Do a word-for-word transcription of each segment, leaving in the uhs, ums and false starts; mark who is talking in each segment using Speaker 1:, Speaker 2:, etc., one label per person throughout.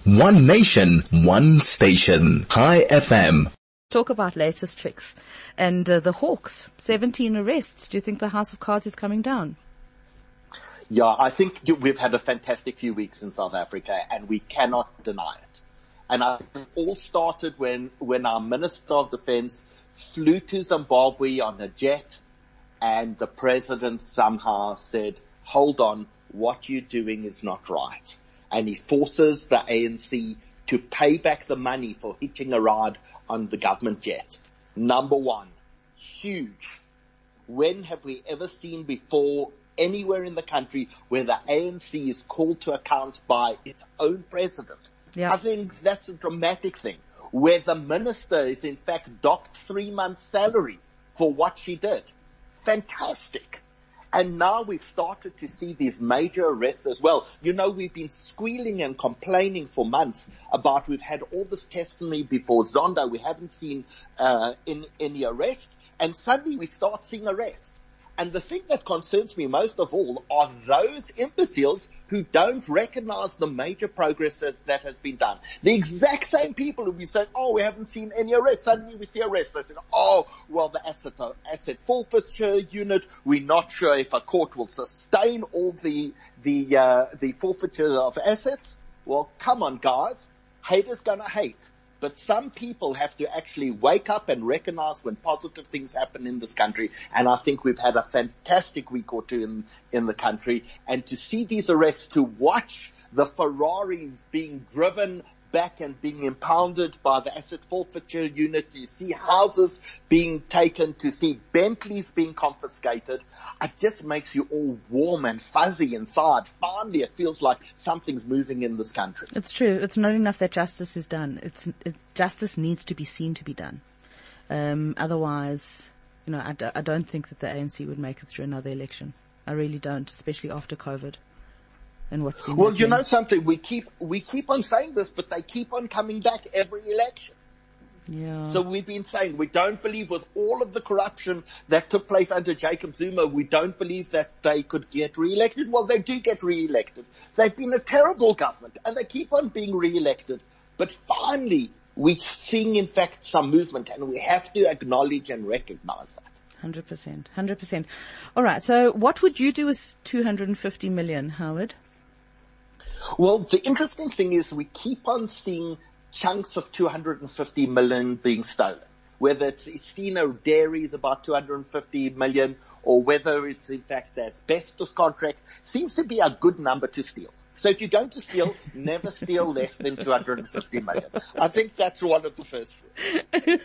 Speaker 1: One nation, one station. High F M.
Speaker 2: Talk about latest tricks. And uh, the Hawks, seventeen arrests. Do you think the House of Cards is coming down?
Speaker 3: Yeah, I think we've had a fantastic few weeks in South Africa, and we cannot deny it. And I think it all started when, when our Minister of Defense flew to Zimbabwe on a jet, and the president somehow said, hold on, what you're doing is not right. And he forces the A N C to pay back the money for hitching a ride on the government jet. Number one, huge. When have we ever seen before anywhere in the country where the A N C is called to account by its own president?
Speaker 2: Yeah.
Speaker 3: I think that's a dramatic thing, where the minister is in fact docked three months' salary for what she did. Fantastic. And now we've started to see these major arrests as well. You know, we've been squealing and complaining for months about we've had all this testimony before Zondo. We haven't seen uh, in, any arrest. And suddenly we start seeing arrests. And the thing that concerns me most of all are those imbeciles who don't recognize the major progress that, that has been done. The exact same people who be saying, oh, we haven't seen any arrests. Suddenly we see arrests. They say, oh, well, the asset, asset forfeiture unit, we're not sure if a court will sustain all the, the, uh, the forfeiture of assets. Well, come on, guys. Haters gonna hate. But some people have to actually wake up and recognize when positive things happen in this country. And I think we've had a fantastic week or two in, in the country. And to see these arrests, to watch the Ferraris being driven back and being impounded by the asset forfeiture unit, to see houses being taken, to see Bentleys being confiscated, it just makes you all warm and fuzzy inside. Finally, it feels like something's moving in this country.
Speaker 2: It's true. It's not enough that justice is done. It's it, justice needs to be seen to be done. Um, otherwise, you know, I, d- I don't think that the A N C would make it through another election. I really don't, especially after COVID. And what's been
Speaker 3: well,
Speaker 2: happening.
Speaker 3: You know something, we keep, we keep on saying this, but they keep on coming back every election.
Speaker 2: Yeah.
Speaker 3: So we've been saying we don't believe with all of the corruption that took place under Jacob Zuma, we don't believe that they could get re-elected. Well, they do get re-elected. They've been a terrible government and they keep on being re-elected. But finally, we're seeing in fact some movement, and we have to acknowledge and recognize that.
Speaker 2: one hundred percent. one hundred percent. All right. So what would you do with two hundred fifty million, Howard?
Speaker 3: Well, the interesting thing is we keep on seeing chunks of two hundred fifty million being stolen. Whether it's Estina Dairy is about two hundred fifty million, or whether it's in fact the asbestos contract, seems to be a good number to steal. So if you're going to steal, never steal less than two hundred fifty million. I think that's one of the first rules.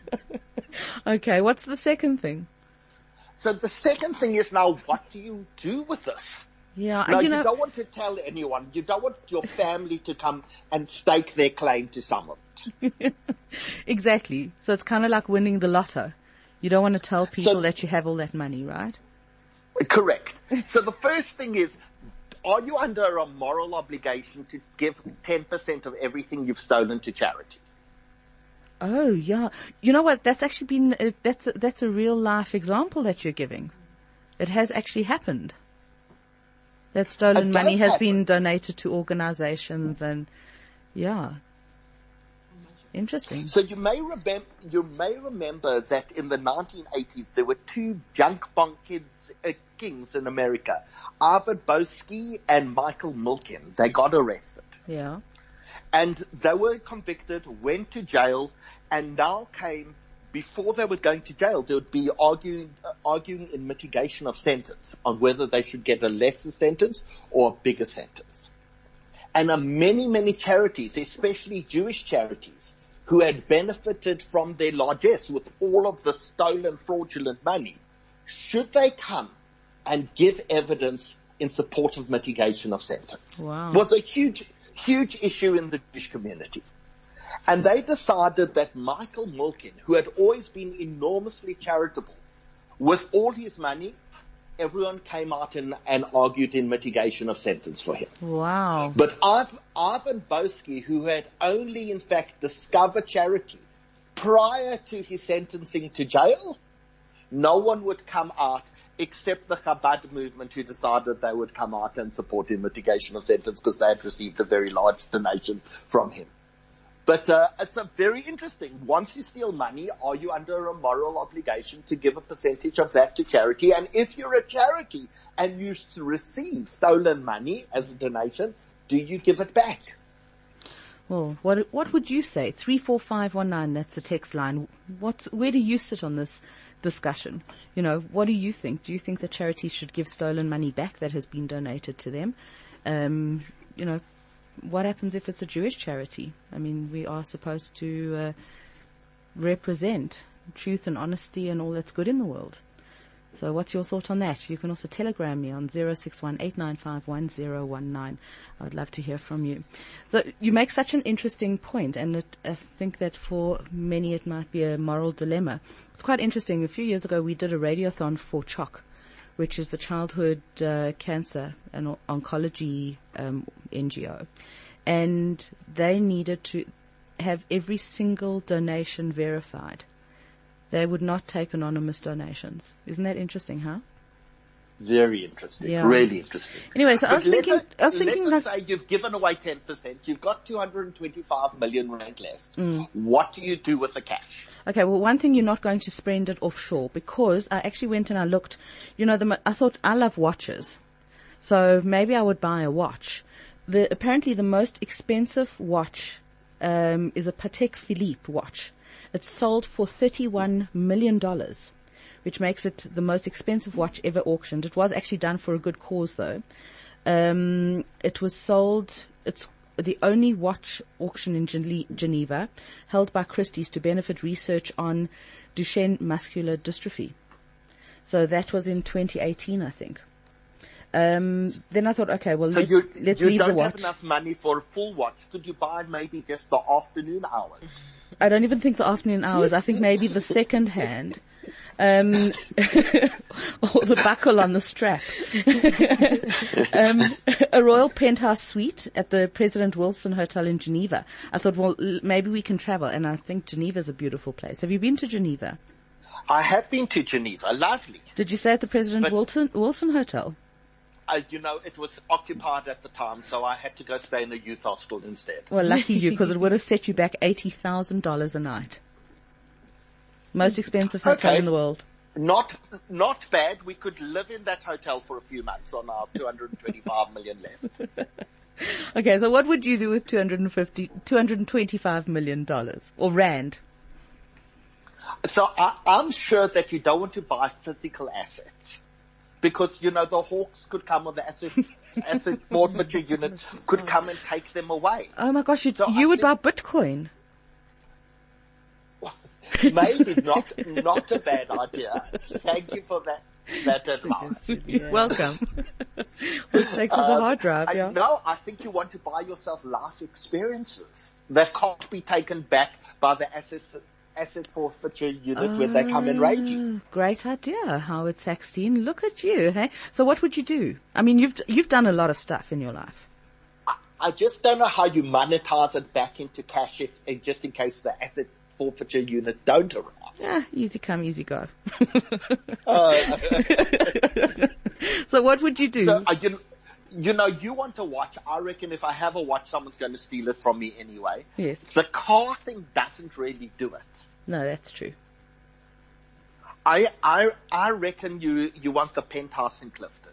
Speaker 2: Okay, what's the second thing?
Speaker 3: So the second thing is now, what do you do with this?
Speaker 2: Yeah,
Speaker 3: now,
Speaker 2: you,
Speaker 3: you
Speaker 2: know,
Speaker 3: don't want to tell anyone. You don't want your family to come and stake their claim to some of it.
Speaker 2: Exactly. So it's kind of like winning the lotto. You don't want to tell people
Speaker 3: so,
Speaker 2: that you have all that money, right?
Speaker 3: Correct. So the first thing is, are you under a moral obligation to give ten percent of everything you've stolen to charity?
Speaker 2: Oh, yeah. You know what? That's actually been, uh, that's, a, that's a real life example that you're giving. It has actually happened. That stolen money has
Speaker 3: happen.
Speaker 2: been donated to organizations, and yeah. Interesting.
Speaker 3: So you may remember, you may remember that in the nineteen eighties there were two junk bond kids, uh, kings in America, Arvid Boesky and Michael Milken. They got arrested.
Speaker 2: Yeah.
Speaker 3: And they were convicted, went to jail, and now came, before they were going to jail, they would be arguing, uh, arguing in mitigation of sentence on whether they should get a lesser sentence or a bigger sentence. And uh, many, many charities, especially Jewish charities, who had benefited from their largesse with all of the stolen fraudulent money, should they come and give evidence in support of mitigation of sentence?
Speaker 2: Wow.
Speaker 3: Was a huge, huge issue in the Jewish community. And they decided that Michael Milken, who had always been enormously charitable, with all his money, everyone came out and, and argued in mitigation of sentence for him.
Speaker 2: Wow.
Speaker 3: But Iv, Ivan Boesky, who had only in fact discovered charity prior to his sentencing to jail, no one would come out except the Chabad movement, who decided they would come out and support him mitigation of sentence because they had received a very large donation from him. But uh, it's a very interesting. Once you steal money, are you under a moral obligation to give a percentage of that to charity? And if you're a charity and you receive stolen money as a donation, do you give it back?
Speaker 2: Well, what what would you say? Three four five one nine. That's the text line. What? Where do you sit on this discussion? You know, what do you think? Do you think that charities should give stolen money back that has been donated to them? Um, you know. What happens if it's a Jewish charity? I mean, we are supposed to uh, represent truth and honesty and all that's good in the world. So what's your thought on that? You can also telegram me on zero six one eight nine five one zero one nine. I would love to hear from you. So you make such an interesting point, and it, I think that for many it might be a moral dilemma. It's quite interesting. A few years ago we did a radiothon for C H O C, which is the Childhood uh, Cancer and Oncology um, N G O. And they needed to have every single donation verified. They would not take anonymous donations. Isn't that interesting, huh?
Speaker 3: Very interesting.
Speaker 2: Yeah.
Speaker 3: Really interesting.
Speaker 2: Anyway, so I was
Speaker 3: But
Speaker 2: thinking,
Speaker 3: let
Speaker 2: I was thinking
Speaker 3: let's
Speaker 2: like,
Speaker 3: say you've given away ten percent. You've got two hundred twenty-five million rand left.
Speaker 2: Mm.
Speaker 3: What do you do with the cash?
Speaker 2: okay, well, one thing, you're not going to spend it offshore, because I actually went and I looked, you know, the, I thought, I love watches. So maybe I would buy a watch. The, apparently the most expensive watch, um, is a Patek Philippe watch. It's sold for thirty-one million dollars, which makes it the most expensive watch ever auctioned. It was actually done for a good cause though. Um, it was sold, it's the only watch auction in Geneva held by Christie's to benefit research on Duchenne muscular dystrophy. So that was in twenty eighteen, I think. Um, then I thought, okay, well,
Speaker 3: So
Speaker 2: let's,
Speaker 3: you,
Speaker 2: let's
Speaker 3: you
Speaker 2: leave
Speaker 3: don't
Speaker 2: the watch.
Speaker 3: have enough money for a full watch. Could you buy maybe just the afternoon hours?
Speaker 2: I don't even think the afternoon hours. I think maybe the second hand. Um, or the buckle on the strap. um, a royal penthouse suite at the President Wilson Hotel in Geneva. I thought, well, l- maybe we can travel, and I think Geneva's a beautiful place. Have you been to Geneva?
Speaker 3: I have been to Geneva. Lovely.
Speaker 2: Did you stay at the President
Speaker 3: But-
Speaker 2: Wilson, Wilson Hotel?
Speaker 3: Uh, you know, it was occupied at the time, so I had to go stay in a youth hostel instead.
Speaker 2: Well, lucky you, because it would have set you back eighty thousand dollars a night. Most expensive hotel
Speaker 3: Okay.
Speaker 2: in the world.
Speaker 3: Not, not bad. We could live in that hotel for a few months on our two hundred twenty-five million left.
Speaker 2: Okay, so what would you do with two hundred fifty, two hundred twenty-five million dollars? Or rand?
Speaker 3: So I, I'm sure that you don't want to buy physical assets. Because, you know, the Hawks could come, or the asset, asset forfeiture unit could come and take them away.
Speaker 2: Oh my gosh, you,
Speaker 3: So
Speaker 2: you
Speaker 3: I
Speaker 2: would buy
Speaker 3: think-
Speaker 2: Bitcoin.
Speaker 3: Maybe not, not a bad idea. Thank you for that, that advice.
Speaker 2: You're welcome. Which takes us a
Speaker 3: Um,
Speaker 2: hard drive,
Speaker 3: I,
Speaker 2: yeah.
Speaker 3: No, I think you want to buy yourself life experiences that can't be taken back by the asset, asset forfeiture unit when they come and raid you.
Speaker 2: Ah, great idea, Howard Saxton. Look at you, hey? So what would you do? I mean, you've, you've done a lot of stuff in your life.
Speaker 3: I, I just don't know how you monetize it back into cash if, if just in case the asset forfeiture unit don't arrive.
Speaker 2: Ah, easy come, easy go.
Speaker 3: Uh,
Speaker 2: So what would you do?
Speaker 3: so, uh, you, you know, you want a watch. I reckon if I have a watch, someone's going to steal it from me anyway.
Speaker 2: Yes.
Speaker 3: The car thing doesn't really do it.
Speaker 2: No, that's true.
Speaker 3: I, I, I reckon you, you want the penthouse in Clifton.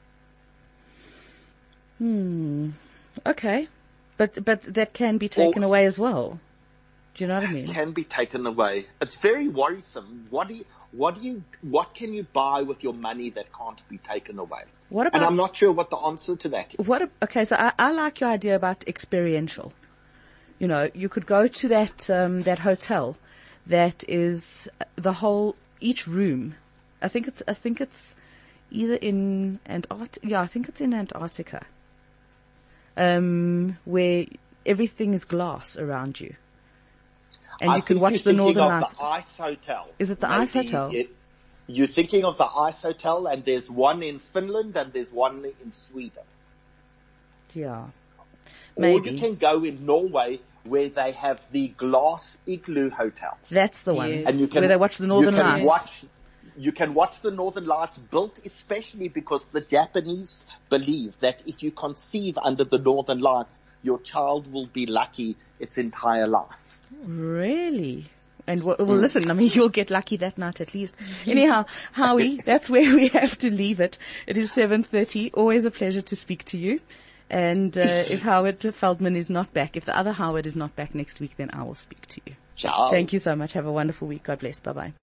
Speaker 2: Hmm. Okay. But, but that can be taken
Speaker 3: Or-
Speaker 2: away as well. Do you know what I mean?
Speaker 3: Can be taken away. It's very worrisome. What do you, what do you, what can you buy with your money that can't be taken away?
Speaker 2: What
Speaker 3: And
Speaker 2: about,
Speaker 3: I'm not sure what the answer to that is.
Speaker 2: what, a- okay, so I, I like your idea about experiential. You know, you could go to that, um, that hotel that is the whole, each room. I think it's, I think it's either in Antarctica. Yeah, I think it's in Antarctica. Um, where everything is glass around you. And
Speaker 3: I
Speaker 2: you can
Speaker 3: think
Speaker 2: watch
Speaker 3: you're
Speaker 2: the Northern
Speaker 3: thinking
Speaker 2: Lights.
Speaker 3: of the Ice Hotel.
Speaker 2: Is it the
Speaker 3: Maybe
Speaker 2: Ice Hotel?
Speaker 3: it- you're thinking of the Ice Hotel, and there's one in Finland and there's one in Sweden.
Speaker 2: Yeah.
Speaker 3: Or
Speaker 2: Maybe.
Speaker 3: you can go in Norway where they have the glass igloo hotel.
Speaker 2: That's the one.
Speaker 4: Yes.
Speaker 3: And you can,
Speaker 2: Where they watch the Northern
Speaker 3: you can
Speaker 2: Lights.
Speaker 3: watch, you can watch the Northern Lights, built especially because the Japanese believe that if you conceive under the Northern Lights, your child will be lucky its entire life.
Speaker 2: Really? And well, well, listen, I mean, you'll get lucky that night at least. Anyhow, Howie, that's where we have to leave it. It is seven thirty. Always a pleasure to speak to you. And uh, if Howard Feldman is not back, if the other Howard is not back next week, then I will speak to you.
Speaker 3: Ciao.
Speaker 2: Thank you so much. Have a wonderful week. God bless. Bye-bye.